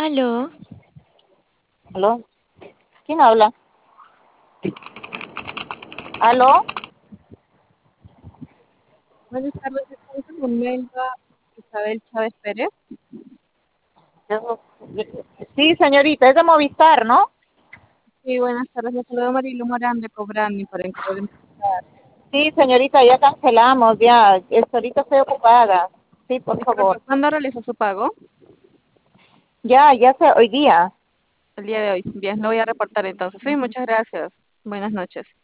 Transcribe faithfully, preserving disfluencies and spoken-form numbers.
Aló, ¿Aló? ¿Quién habla? ¿Aló? Buenas tardes, estamos en Momento, Isabel Chávez Pérez. Yo- Sí, señorita, es de Movistar, ¿no? Sí, buenas tardes, le saludo Marilu Morán de Cobrani para poder empezar. Sí, señorita, ya cancelamos, ya. Esto, ahorita estoy ocupada. Sí, por Disculpe, favor. ¿cuándo realizó su pago? Ya, ya sé, hoy día. El día de hoy. Bien, lo voy a reportar entonces. Sí, muchas gracias. Buenas noches.